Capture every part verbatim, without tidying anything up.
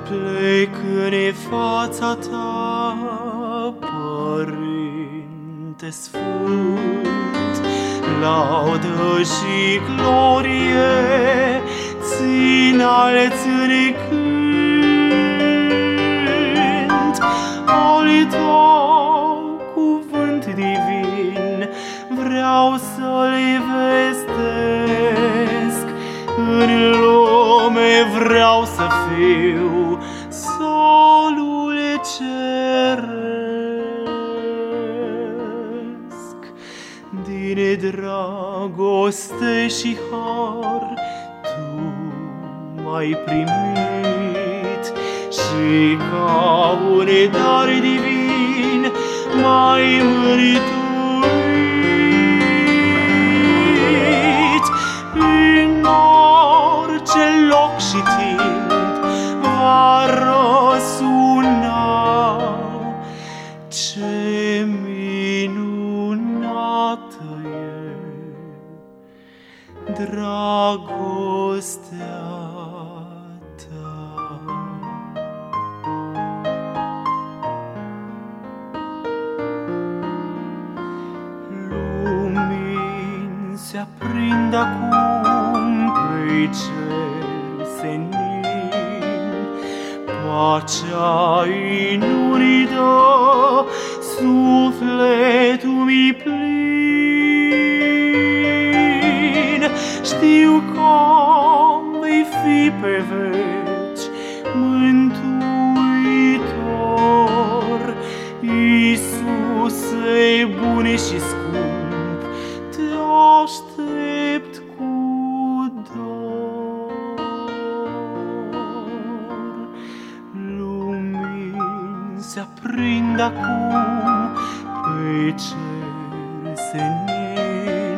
plec în fața ta, Părinte Sfânt, laudă și glorie ți înalți-n cânt. Al tău cuvânt divin vreau să-l vestesc, în lume vreau să fiu solul ceresc. Din dragoste și har tu m-ai primit și ca un dar divin m-ai mântuit. În orice loc și timp va răsuna ce minunată e dragostea ta. Lumini se aprind acum pe cer senin, pacea-i nu-i dă, sufletul mi plin. Știu că vei fi pe veci mântuitor, Iisuse bun și scump, te aștept cu dor. Lumini se aprind acum pe cer senin,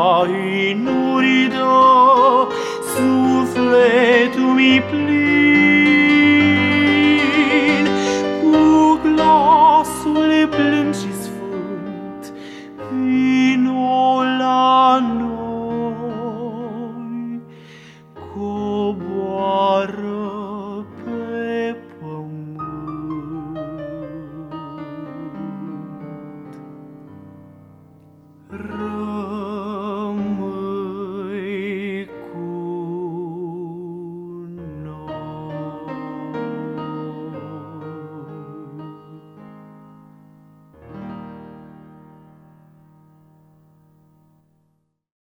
pacea-i nu-i dă, sufletul mi plin.